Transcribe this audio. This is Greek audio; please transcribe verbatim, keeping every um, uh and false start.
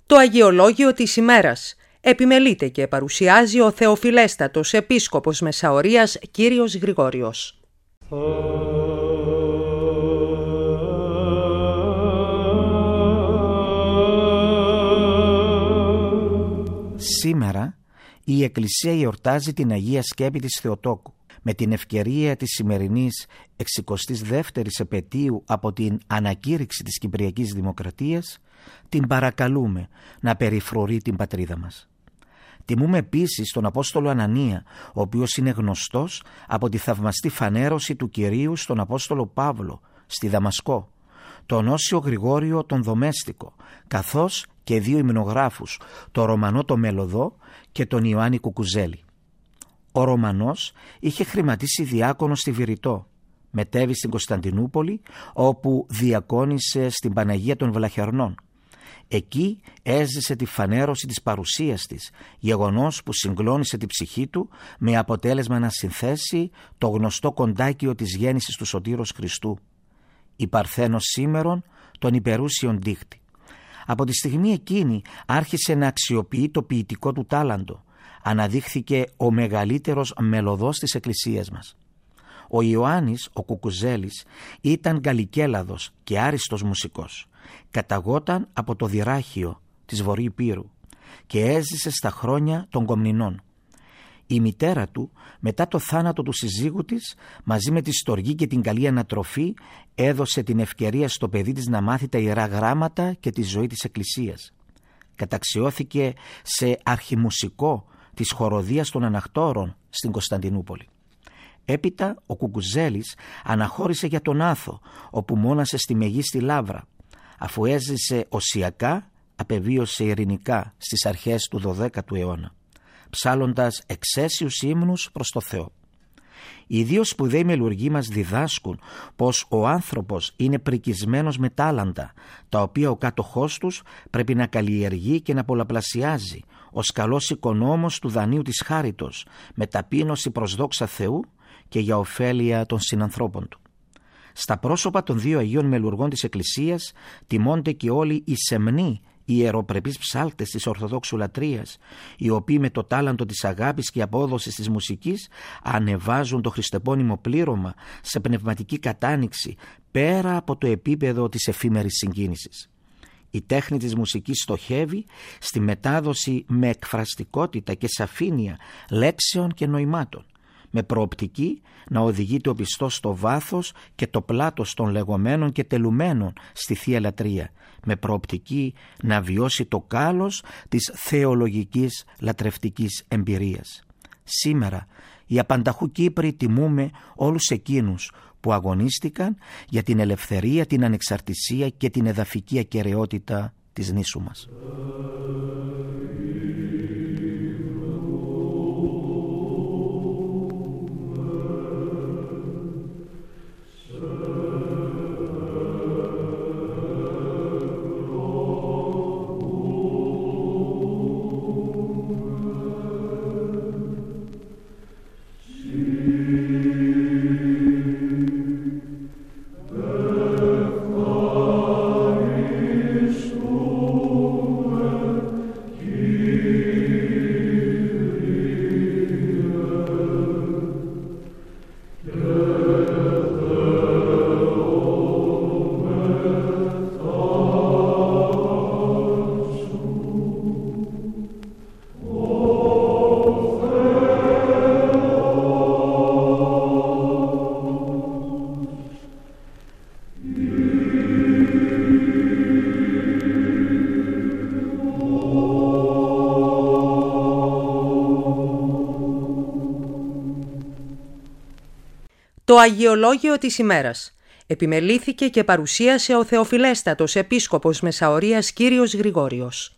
Το Αγιολόγιο της ημέρας επιμελείται και παρουσιάζει ο Θεοφιλέστατος Επίσκοπος Μεσαωρίας κύριος Γρηγόριος. Σήμερα η Εκκλησία γιορτάζει την Αγία Σκέπη της Θεοτόκου. Με την ευκαιρία της σημερινής εξηκοστής δεύτερης επετείου από την ανακήρυξη της Κυπριακής Δημοκρατίας, την παρακαλούμε να περιφρουρεί την πατρίδα μας. Τιμούμε επίσης τον Απόστολο Ανανία, ο οποίος είναι γνωστός από τη θαυμαστή φανέρωση του Κυρίου στον Απόστολο Παύλο στη Δαμασκό, τον Όσιο Γρηγόριο τον Δομέστικο, καθώς και δύο υμνογράφους, τον Ρωμανό τον Μελωδό και τον Ιωάννη Κουκουζέλη. Ο Ρωμανός είχε χρηματίσει διάκονο στη Βηρητό, μετέβη στην Κωνσταντινούπολη, όπου διακόνησε στην Παναγία των Βλαχερνών. Εκεί έζησε τη φανέρωση της παρουσίας της, γεγονός που συγκλώνησε τη ψυχή του, με αποτέλεσμα να συνθέσει το γνωστό κοντάκιο της γέννησης του Σωτήρος Χριστού, η Παρθένος σήμερον, τον υπερούσιον δίχτυ. Από τη στιγμή εκείνη άρχισε να αξιοποιεί το ποιητικό του τάλαντο. Αναδείχθηκε ο μεγαλύτερος μελωδός της Εκκλησίας μας. Ο Ιωάννης, ο Κουκουζέλης, ήταν Γαλλικέλαδος και άριστος μουσικός. Καταγόταν από το Δυράχιο της Βορείου Πύρου και έζησε στα χρόνια των Κομνηνών. Η μητέρα του, μετά το θάνατο του συζύγου της, μαζί με τη στοργή και την καλή ανατροφή, έδωσε την ευκαιρία στο παιδί της να μάθει τα Ιερά Γράμματα και τη ζωή της Εκκλησίας. Καταξιώθηκε σε αρχιμουσικό της χοροδίας των Αναχτώρων στην Κωνσταντινούπολη. Έπειτα ο Κουκουζέλης αναχώρησε για τον Άθο, όπου μόνασε στη Μεγίστη Λαύρα. Αφού έζησε οσιακά, απεβίωσε ειρηνικά στις αρχές του δωδέκατου αιώνα, ψάλλοντας εξαίσιους ύμνους προς το Θεό. Οι δύο σπουδαίοι μελουργοί μας διδάσκουν πως ο άνθρωπος είναι πρικισμένος με τάλαντα, τα οποία ο κάτοχός τους πρέπει να καλλιεργεί και να πολλαπλασιάζει, ως καλός οικονόμος του δανείου της χάριτος, με ταπείνωση προς δόξα Θεού και για ωφέλεια των συνανθρώπων του. Στα πρόσωπα των δύο Αγίων Μελουργών της Εκκλησίας τιμώνται και όλοι οι σεμνοί, οι ιεροπρεπείς ψάλτες της Ορθοδόξου λατρείας, οι οποίοι με το τάλαντο της αγάπης και απόδοσης της μουσικής ανεβάζουν το χριστεπώνυμο πλήρωμα σε πνευματική κατάνοιξη πέρα από το επίπεδο της εφήμερης συγκίνησης. Η τέχνη της μουσικής στοχεύει στη μετάδοση με εκφραστικότητα και σαφήνεια λέξεων και νοημάτων, με προοπτική να οδηγείται ο πιστός στο βάθος και το πλάτος των λεγόμενων και τελουμένων στη Θεία Λατρεία, με προοπτική να βιώσει το κάλος της θεολογικής λατρευτικής εμπειρίας. Σήμερα οι απανταχού Κύπροι τιμούμε όλους εκείνους που αγωνίστηκαν για την ελευθερία, την ανεξαρτησία και την εδαφική ακεραιότητα της νήσου μας. Το Αγιολόγιο της ημέρας επιμελήθηκε και παρουσίασε ο Θεοφιλέστατος Επίσκοπος Μεσαωρίας κύριος Γρηγόριος.